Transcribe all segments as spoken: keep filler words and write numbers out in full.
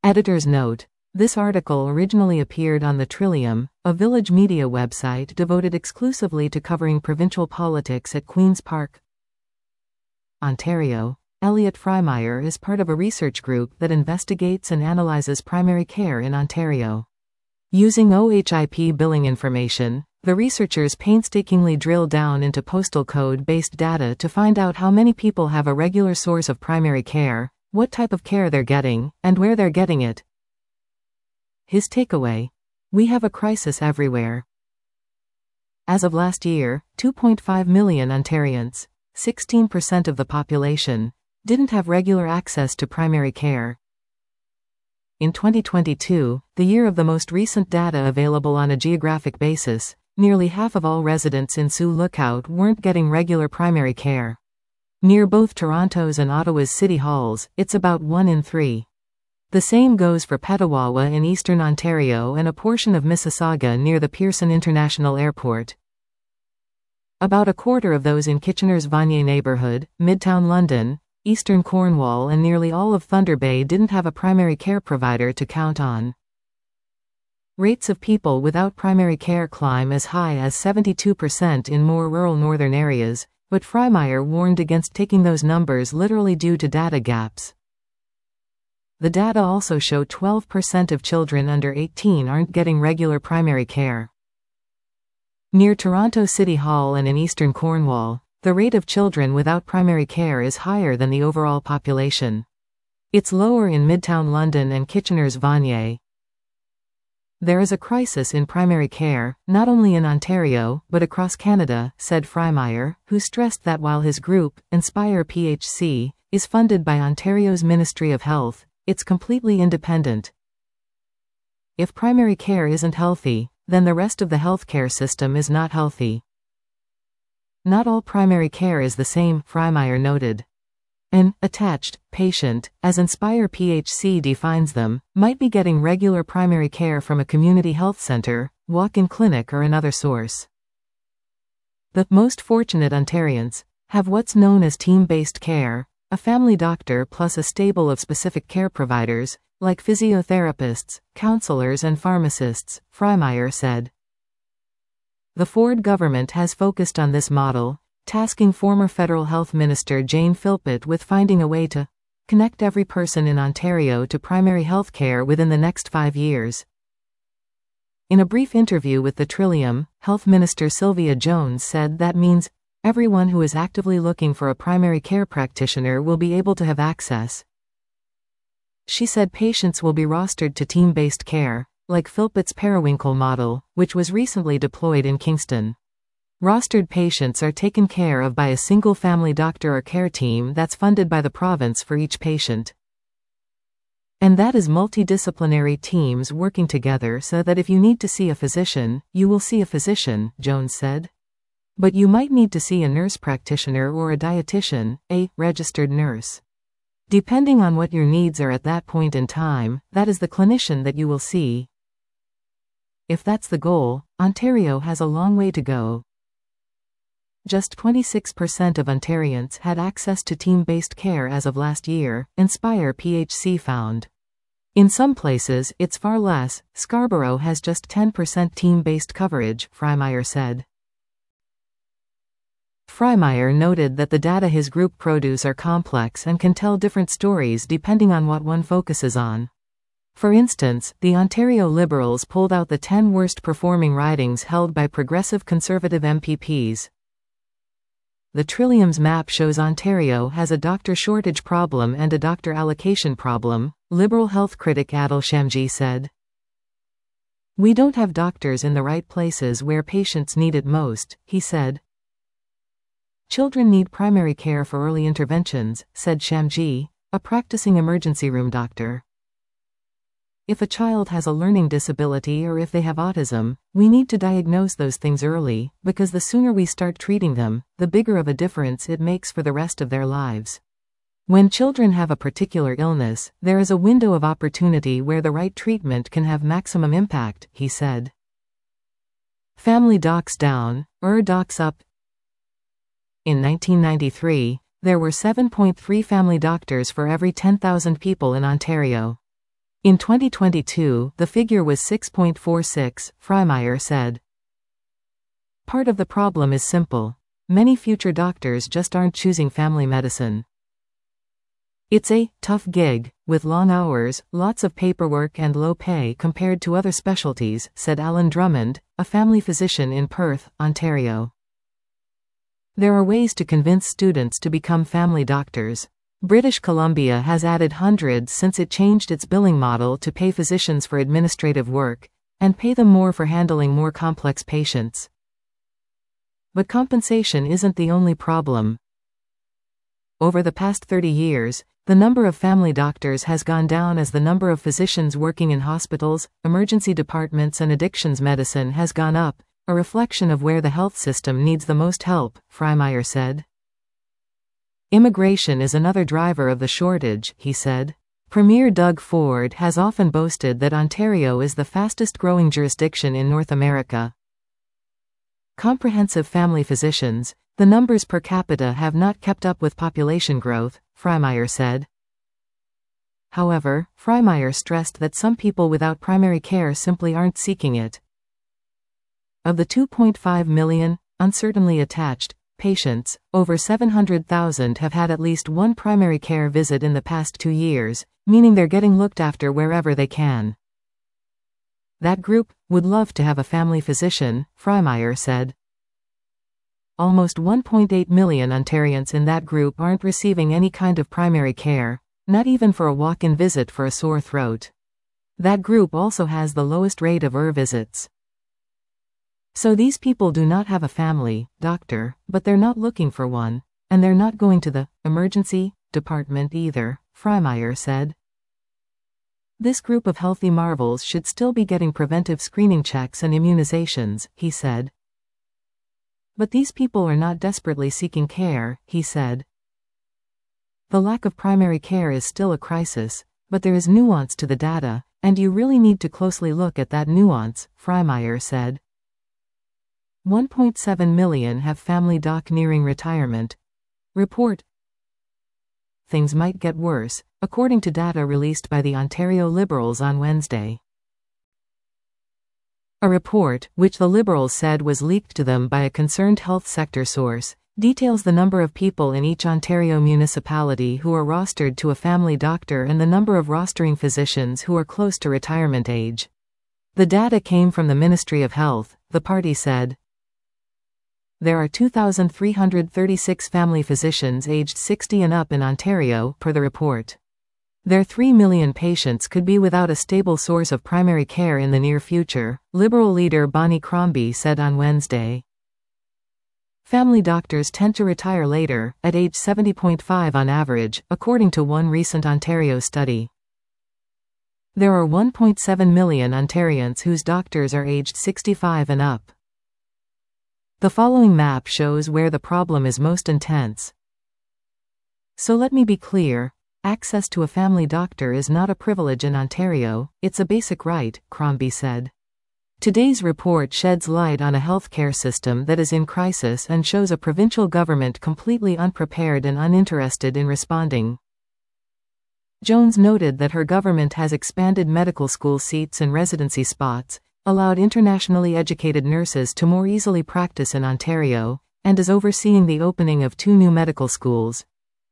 Editor's note: this article originally appeared on the Trillium, a Village Media website devoted exclusively to covering provincial politics at Queen's Park, Ontario. Elliot Freimeyer is part of a research group that investigates and analyzes primary care in Ontario. Using O H I P billing information, the researchers painstakingly drill down into postal code-based data to find out how many people have a regular source of primary care, what type of care they're getting, and where they're getting it. His takeaway: we have a crisis everywhere. As of last year, two point five million Ontarians, sixteen percent of the population, didn't have regular access to primary care. In twenty twenty-two, the year of the most recent data available on a geographic basis, nearly half of all residents in Sioux Lookout weren't getting regular primary care. Near both Toronto's and Ottawa's city halls, it's about one in three. The same goes for Petawawa in eastern Ontario and a portion of Mississauga near the Pearson International Airport. About a quarter of those in Kitchener's Vanier neighbourhood, Midtown London, eastern Cornwall and nearly all of Thunder Bay didn't have a primary care provider to count on. Rates of people without primary care climb as high as seventy-two percent in more rural northern areas, but Freimeyer warned against taking those numbers literally due to data gaps. The data also show twelve percent of children under eighteen aren't getting regular primary care. Near Toronto City Hall and in eastern Cornwall, the rate of children without primary care is higher than the overall population. It's lower in Midtown London and Kitchener's Vanier. There is a crisis in primary care, not only in Ontario, but across Canada, said Freimeyer, who stressed that while his group, Inspire P H C, is funded by Ontario's Ministry of Health, it's completely independent. If primary care isn't healthy, then the rest of the healthcare system is not healthy. Not all primary care is the same, Freimeyer noted. An attached patient, as Inspire P H C defines them, might be getting regular primary care from a community health center, walk-in clinic or another source. The most fortunate Ontarians have what's known as team-based care, a family doctor plus a stable of specific care providers, like physiotherapists, counselors and pharmacists, Freimeyer said. The Ford government has focused on this model, tasking former federal health minister Jane Philpott with finding a way to connect every person in Ontario to primary health care within the next five years. In a brief interview with the Trillium, Health Minister Sylvia Jones said that means everyone who is actively looking for a primary care practitioner will be able to have access. She said patients will be rostered to team-based care, like Philpott's Periwinkle model, which was recently deployed in Kingston. Rostered patients are taken care of by a single family doctor or care team that's funded by the province for each patient. And that is multidisciplinary teams working together so that if you need to see a physician, you will see a physician, Jones said. But you might need to see a nurse practitioner or a dietitian, a registered nurse. Depending on what your needs are at that point in time, that is the clinician that you will see. If that's the goal, Ontario has a long way to go. Just twenty-six percent of Ontarians had access to team-based care as of last year, Inspire P H C found. In some places, it's far less. Scarborough has just ten percent team-based coverage, Freimeyer said. Freimeyer noted that the data his group produce are complex and can tell different stories depending on what one focuses on. For instance, the Ontario Liberals pulled out the ten worst performing ridings held by progressive Conservative M P Ps. The Trillium's map shows Ontario has a doctor shortage problem and a doctor allocation problem, Liberal health critic Adil Shamji said. We don't have doctors in the right places where patients need it most, he said. Children need primary care for early interventions, said Shamji, a practicing emergency room doctor. If a child has a learning disability or if they have autism, we need to diagnose those things early, because the sooner we start treating them, the bigger of a difference it makes for the rest of their lives. When children have a particular illness, there is a window of opportunity where the right treatment can have maximum impact, he said. Family docs down, er docs up. In nineteen ninety-three, there were seven point three family doctors for every ten thousand people in Ontario. In twenty twenty-two, the figure was six point four six, Freimeyer said. Part of the problem is simple. Many future doctors just aren't choosing family medicine. It's a tough gig, with long hours, lots of paperwork and low pay compared to other specialties, said Alan Drummond, a family physician in Perth, Ontario. There are ways to convince students to become family doctors. British Columbia has added hundreds since it changed its billing model to pay physicians for administrative work, and pay them more for handling more complex patients. But compensation isn't the only problem. Over the past thirty years, the number of family doctors has gone down as the number of physicians working in hospitals, emergency departments and addictions medicine has gone up, a reflection of where the health system needs the most help, Freimeyer said. Immigration is another driver of the shortage, he said. Premier Doug Ford has often boasted that Ontario is the fastest-growing jurisdiction in North America. Comprehensive family physicians, the numbers per capita have not kept up with population growth, Freimeyer said. However, Freimeyer stressed that some people without primary care simply aren't seeking it. Of the two point five million, uncertainly attached, patients, over seven hundred thousand have had at least one primary care visit in the past two years, meaning they're getting looked after wherever they can. That group would love to have a family physician, Freimeyer said. Almost one point eight million Ontarians in that group aren't receiving any kind of primary care, not even for a walk-in visit for a sore throat. That group also has the lowest rate of E R visits. So these people do not have a family doctor, but they're not looking for one, and they're not going to the emergency department either, Freimeyer said. This group of healthy marvels should still be getting preventive screening checks and immunizations, he said. But these people are not desperately seeking care, he said. The lack of primary care is still a crisis, but there is nuance to the data, and you really need to closely look at that nuance, Freimeyer said. one point seven million have family doc nearing retirement. Report. Things might get worse, according to data released by the Ontario Liberals on Wednesday. A report, which the Liberals said was leaked to them by a concerned health sector source, details the number of people in each Ontario municipality who are rostered to a family doctor and the number of rostering physicians who are close to retirement age. The data came from the Ministry of Health, the party said. There are two thousand three hundred thirty-six family physicians aged sixty and up in Ontario, per the report. Their three million patients could be without a stable source of primary care in the near future, Liberal leader Bonnie Crombie said on Wednesday. Family doctors tend to retire later, at age seventy point five on average, according to one recent Ontario study. There are one point seven million Ontarians whose doctors are aged sixty-five and up. The following map shows where the problem is most intense. So let me be clear, access to a family doctor is not a privilege in Ontario, it's a basic right, Crombie said. Today's report sheds light on a healthcare system that is in crisis and shows a provincial government completely unprepared and uninterested in responding. Jones noted that her government has expanded medical school seats and residency spots, allowed internationally educated nurses to more easily practice in Ontario, and is overseeing the opening of two new medical schools.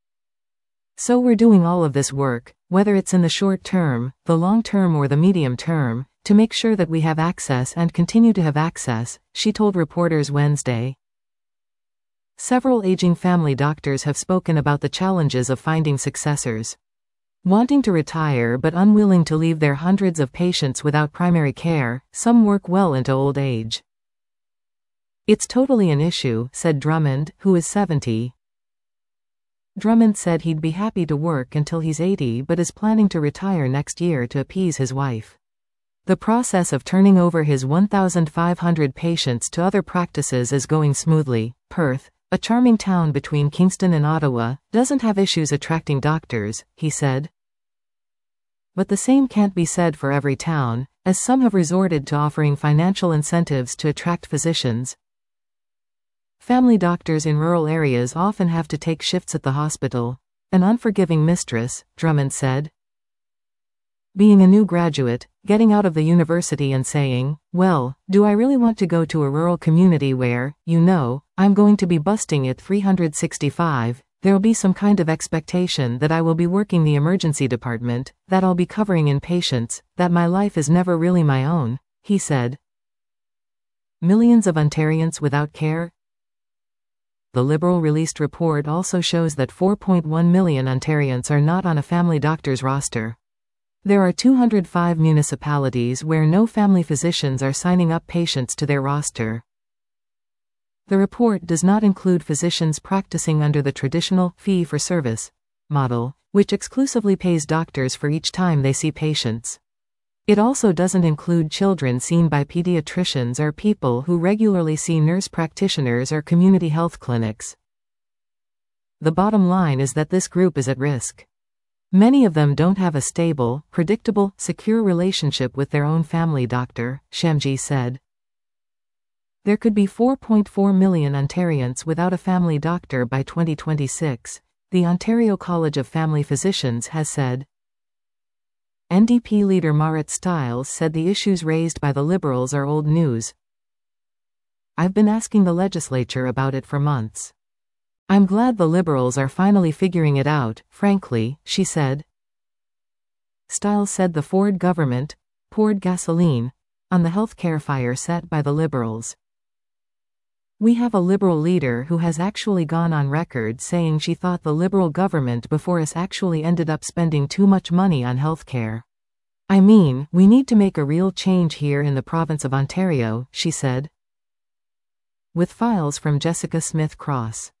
So we're doing all of this work, whether it's in the short term, the long term or the medium term, to make sure that we have access and continue to have access, she told reporters Wednesday. Several aging family doctors have spoken about the challenges of finding successors. Wanting to retire but unwilling to leave their hundreds of patients without primary care, some work well into old age. It's totally an issue, said Drummond, who is seventy. Drummond said he'd be happy to work until he's eighty but is planning to retire next year to appease his wife. The process of turning over his one thousand five hundred patients to other practices is going smoothly. Perth, a charming town between Kingston and Ottawa, doesn't have issues attracting doctors, he said. But the same can't be said for every town, as some have resorted to offering financial incentives to attract physicians. Family doctors in rural areas often have to take shifts at the hospital. An unforgiving mistress, Drummond said. Being a new graduate, getting out of the university and saying, well, do I really want to go to a rural community where, you know, I'm going to be busting it three hundred sixty-five, there'll be some kind of expectation that I will be working the emergency department, that I'll be covering inpatients, that my life is never really my own, he said. Millions of Ontarians without care? The Liberal-released report also shows that four point one million Ontarians are not on a family doctor's roster. There are two hundred five municipalities where no family physicians are signing up patients to their roster. The report does not include physicians practicing under the traditional fee-for-service model, which exclusively pays doctors for each time they see patients. It also doesn't include children seen by pediatricians or people who regularly see nurse practitioners or community health clinics. The bottom line is that this group is at risk. Many of them don't have a stable, predictable, secure relationship with their own family doctor, Shamji said. There could be four point four million Ontarians without a family doctor by twenty twenty-six, the Ontario College of Family Physicians has said. N D P leader Marit Stiles said the issues raised by the Liberals are old news. I've been asking the legislature about it for months. I'm glad the Liberals are finally figuring it out, frankly, she said. Stiles said the Ford government poured gasoline on the healthcare fire set by the Liberals. We have a Liberal leader who has actually gone on record saying she thought the Liberal government before us actually ended up spending too much money on healthcare. I mean, we need to make a real change here in the province of Ontario, she said. With files from Jessica Smith Cross.